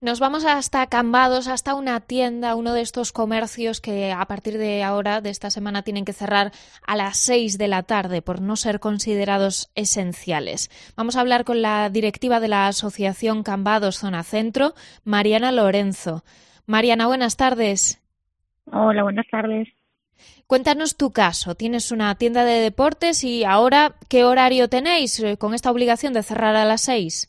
Nos vamos hasta Cambados, hasta una tienda, uno de estos comercios que a partir de ahora, de esta semana, tienen que cerrar a las 6 de la tarde por no ser considerados esenciales. Vamos a hablar con la directiva de la Asociación Cambados Zona Centro, Mariana Lorenzo. Mariana, buenas tardes. Hola, buenas tardes. Cuéntanos tu caso. Tienes una tienda de deportes y ahora, ¿qué horario tenéis con esta obligación de cerrar a las 6?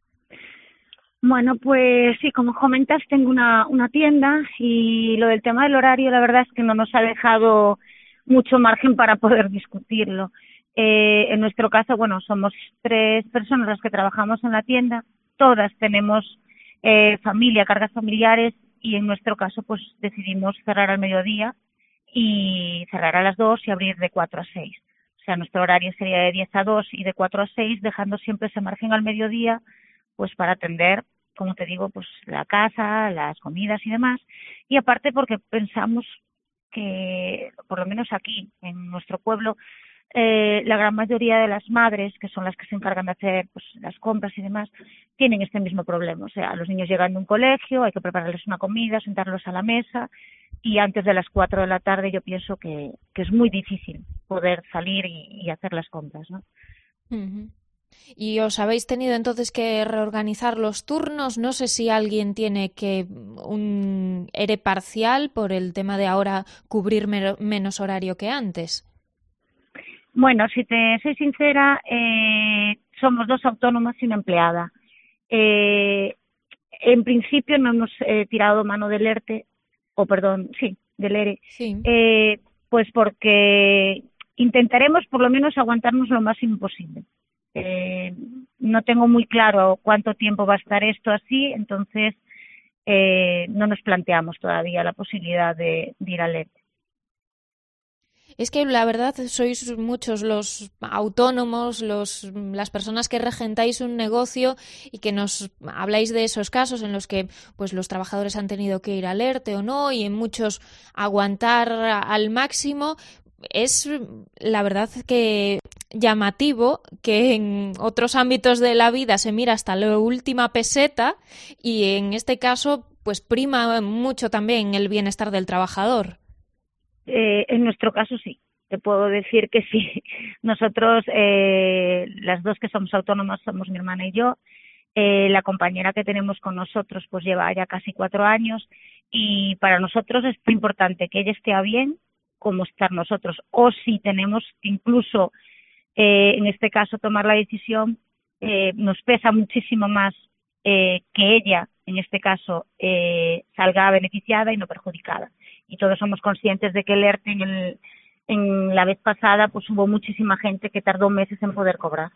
Bueno, pues sí, como comentas, tengo una tienda y lo del tema del horario, la verdad es que no nos ha dejado mucho margen para poder discutirlo. En nuestro caso, bueno, somos 3 personas las que trabajamos en la tienda, todas tenemos familia, cargas familiares y en nuestro caso, pues decidimos cerrar al mediodía y cerrar a las 2 y abrir de 4 a 6. O sea, nuestro horario sería de 10 a 2 y de 4 a 6, dejando siempre ese margen al mediodía pues para atender, como te digo, pues la casa, las comidas y demás. Y aparte porque pensamos que, por lo menos aquí, en nuestro pueblo, la gran mayoría de las madres, que son las que se encargan de hacer pues las compras y demás, tienen este mismo problema. O sea, los niños llegan de un colegio, hay que prepararles una comida, sentarlos a la mesa, y antes de las 4 de la tarde yo pienso que es muy difícil poder salir y hacer las compras, ¿no? Ujú. ¿Y os habéis tenido entonces que reorganizar los turnos? No sé si alguien tiene que un ERE parcial por el tema de ahora cubrir menos horario que antes. Bueno, si te soy sincera, somos 2 autónomas y una empleada. Eh, en principio no hemos tirado mano del ERTE, o perdón, sí, del ERE, Sí. eh, pues porque intentaremos por lo menos aguantarnos lo máximo posible. Eh, no tengo muy claro cuánto tiempo va a estar esto así, entonces no nos planteamos todavía la posibilidad de ir al ERTE. Es que la verdad sois muchos los autónomos, las personas que regentáis un negocio y que nos habláis de esos casos en los que pues los trabajadores han tenido que ir al ERTE o no y en muchos aguantar al máximo. Es la verdad que llamativo que en otros ámbitos de la vida se mira hasta la última peseta y en este caso pues prima mucho también el bienestar del trabajador. En nuestro caso sí, te puedo decir que sí. Nosotros, las dos que somos autónomas, somos mi hermana y yo. La compañera que tenemos con nosotros pues lleva ya casi 4 años y para nosotros es muy importante que ella esté bien como estar nosotros. O si tenemos incluso, en este caso, tomar la decisión, nos pesa muchísimo más que ella, en este caso, salga beneficiada y no perjudicada. Y todos somos conscientes de que el ERTE en la vez pasada pues hubo muchísima gente que tardó meses en poder cobrar.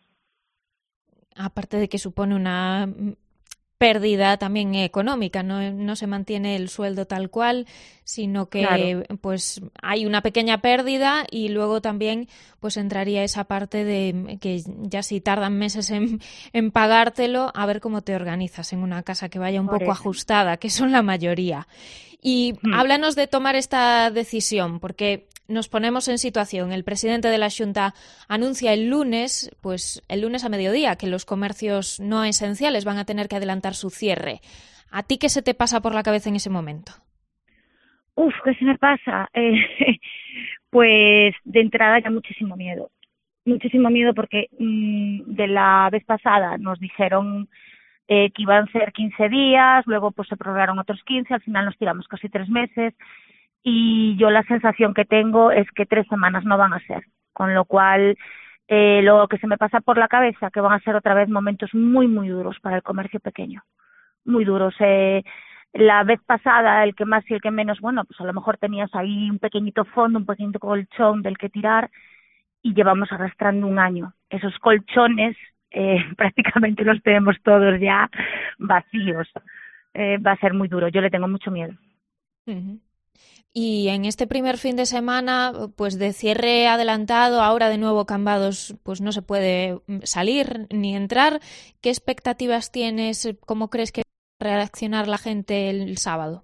Aparte de que supone una pérdida también económica, no se mantiene el sueldo tal cual, sino Claro. que pues hay una pequeña pérdida y luego también pues entraría esa parte de que ya si tardan meses en pagártelo, a ver cómo te organizas en una casa que vaya un Por poco eso. ajustada, que son la mayoría. Y háblanos de tomar esta decisión, porque nos ponemos en situación. El presidente de la Xunta anuncia el lunes, pues el lunes a mediodía, que los comercios no esenciales van a tener que adelantar su cierre. ¿A ti qué se te pasa por la cabeza en ese momento? Uf, ¿qué se me pasa? Pues de entrada ya muchísimo miedo porque de la vez pasada nos dijeron que iban a ser 15 días, luego pues se prorrogaron otros 15, al final nos tiramos casi 3 meses y yo la sensación que tengo es que 3 semanas no van a ser, con lo cual lo que se me pasa por la cabeza que van a ser otra vez momentos muy, muy duros para el comercio pequeño, muy duros. La vez pasada, el que más y el que menos, bueno, pues a lo mejor tenías ahí un pequeñito fondo, un pequeñito colchón del que tirar y llevamos arrastrando un año. Esos colchones prácticamente los tenemos todos ya vacíos. Va a ser muy duro, yo le tengo mucho miedo. Ujú. Y en este primer fin de semana, pues de cierre adelantado, ahora de nuevo Cambados, pues no se puede salir ni entrar. ¿Qué expectativas tienes? ¿Cómo crees que va a reaccionar la gente el sábado?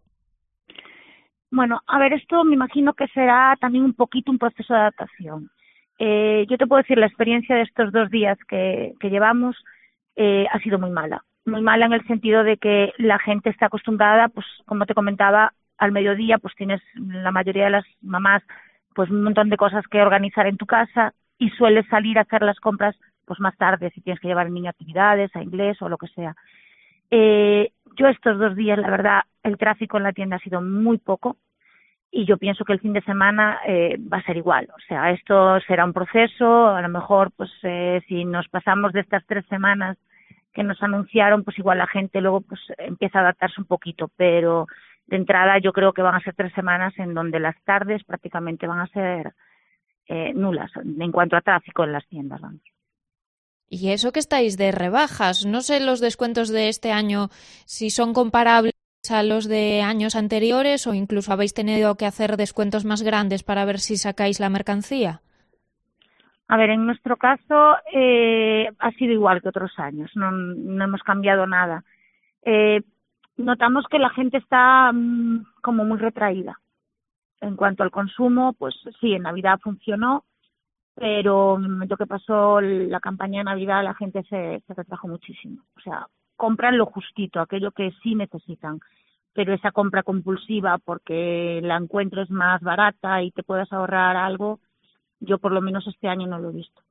Bueno, a ver, esto me imagino que será también un poquito un proceso de adaptación. Yo te puedo decir, la experiencia de estos 2 días que llevamos ha sido muy mala. muy mala en el sentido de que la gente está acostumbrada, pues como te comentaba, al mediodía pues tienes la mayoría de las mamás pues un montón de cosas que organizar en tu casa y sueles salir a hacer las compras pues más tarde si tienes que llevar al niño a actividades, a inglés o lo que sea. Yo estos 2 días, la verdad, el tráfico en la tienda ha sido muy poco y yo pienso que el fin de semana va a ser igual. O sea, esto será un proceso, a lo mejor pues si nos pasamos de estas 3 semanas que nos anunciaron, pues igual la gente luego pues empieza a adaptarse un poquito, pero de entrada yo creo que van a ser 3 semanas en donde las tardes prácticamente van a ser nulas en cuanto a tráfico en las tiendas, vamos. Y eso que estáis de rebajas, no sé los descuentos de este año si son comparables a los de años anteriores o incluso habéis tenido que hacer descuentos más grandes para ver si sacáis la mercancía. A ver, en nuestro caso ha sido igual que otros años, no hemos cambiado nada. Eh, Notamos que la gente está como muy retraída. En cuanto al consumo, pues sí, en Navidad funcionó, pero en el momento que pasó la campaña de Navidad la gente se retrajo muchísimo. O sea, compran lo justito, aquello que sí necesitan, pero esa compra compulsiva porque la encuentres más barata y te puedas ahorrar algo, yo por lo menos este año no lo he visto.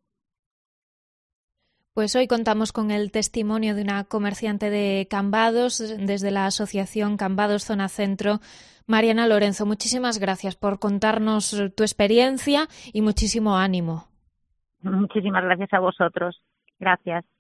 Pues hoy contamos con el testimonio de una comerciante de Cambados desde la asociación Cambados Zona Centro. Mariana Lorenzo, muchísimas gracias por contarnos tu experiencia y muchísimo ánimo. Muchísimas gracias a vosotros. Gracias.